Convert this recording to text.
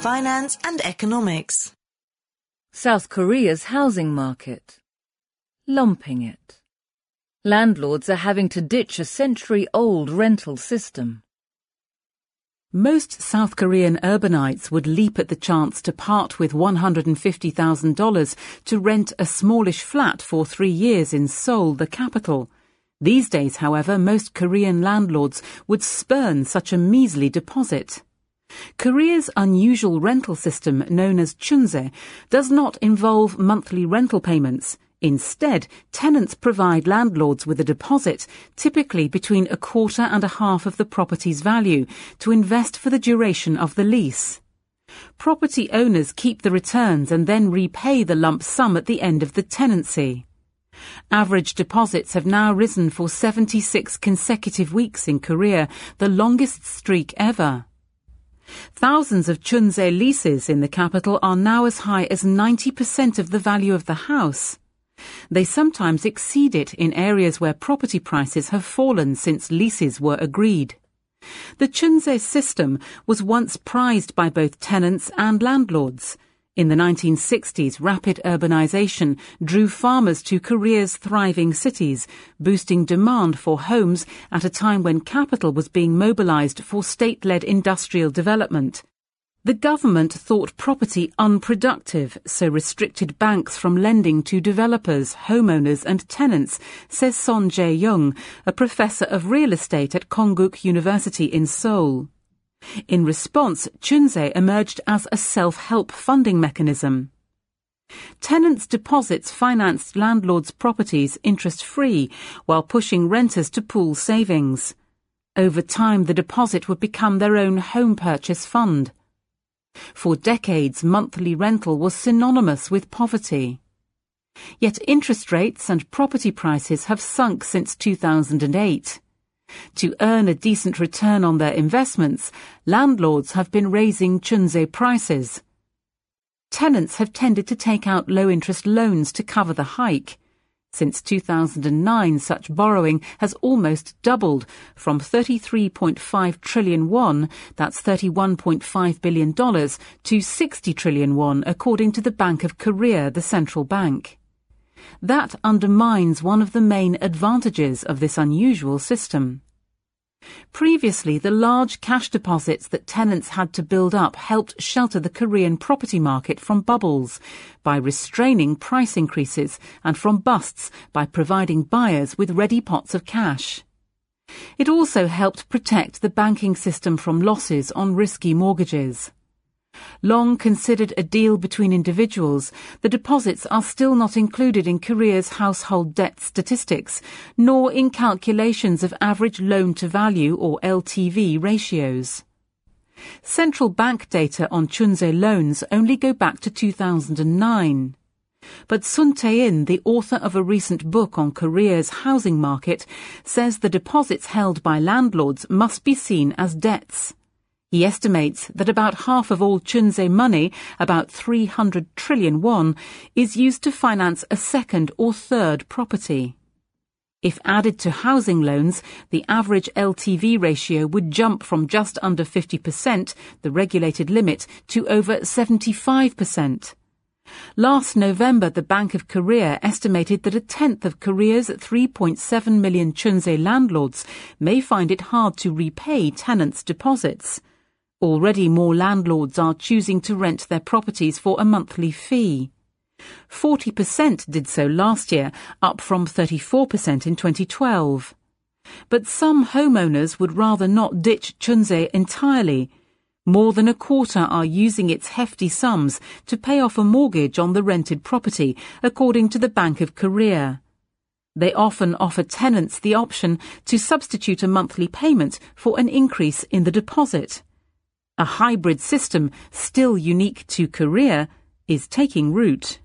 finance and economics. South Korea's housing market. Lumping it. Landlords are having to ditch a century-old rental system. Most South Korean urbanites would leap at the chance to part with $150,000 to rent a smallish flat for 3 years in Seoul, the capital. These days, however, most Korean landlords would spurn such a measly deposit. Korea's unusual rental system, known as chunse, does not involve monthly rental payments. Instead, tenants provide landlords with a deposit, typically between a quarter and a half of the property's value, to invest for the duration of the lease. Property owners keep the returns and then repay the lump sum at the end of the tenancy. Average deposits have now risen for 76 consecutive weeks in Korea, the longest streak ever. Thousands of chunse leases in the capital are now as high as 90% of the value of the house. They sometimes exceed it in areas where property prices have fallen since leases were agreed. The chunse system was once prized by both tenants and landlords. In the 1960s, rapid urbanization drew farmers to Korea's thriving cities, boosting demand for homes at a time when capital was being mobilized for state-led industrial development. The government thought property unproductive, so restricted banks from lending to developers, homeowners and tenants, says Son Jae-young, a professor of real estate at Konkuk University in Seoul. In response, chunse emerged as a self-help funding mechanism. Tenants' deposits financed landlords' properties interest-free, while pushing renters to pool savings. Over time, the deposit would become their own home purchase fund. For decades, monthly rental was synonymous with poverty. Yet interest rates and property prices have sunk since 2008. To earn a decent return on their investments, landlords have been raising chunse prices. Tenants have tended to take out low-interest loans to cover the hike. Since 2009, such borrowing has almost doubled from 33.5 trillion won, that's $31.5 billion, to 60 trillion won, according to the Bank of Korea, the central bank. That undermines one of the main advantages of this unusual system. Previously, the large cash deposits that tenants had to build up helped shelter the Korean property market from bubbles by restraining price increases and from busts by providing buyers with ready pots of cash. It also helped protect the banking system from losses on risky mortgages. Long considered a deal between individuals, the deposits are still not included in Korea's household debt statistics, nor in calculations of average loan-to-value or LTV ratios. Central bank data on chunse loans only go back to 2009. But Sun Tae-in, the author of a recent book on Korea's housing market, says the deposits held by landlords must be seen as debts. He estimates that about half of all chunse money, about 300 trillion won, is used to finance a second or third property. If added to housing loans, the average LTV ratio would jump from just under 50%, the regulated limit, to over 75%. Last November, the Bank of Korea estimated that a tenth of Korea's 3.7 million chunse landlords may find it hard to repay tenants' deposits. Already more landlords are choosing to rent their properties for a monthly fee. 40% did so last year, up from 34% in 2012. But some homeowners would rather not ditch chunse entirely. More than a quarter are using its hefty sums to pay off a mortgage on the rented property, according to the Bank of Korea. They often offer tenants the option to substitute a monthly payment for an increase in the deposit. A hybrid system, still unique to Korea, is taking root.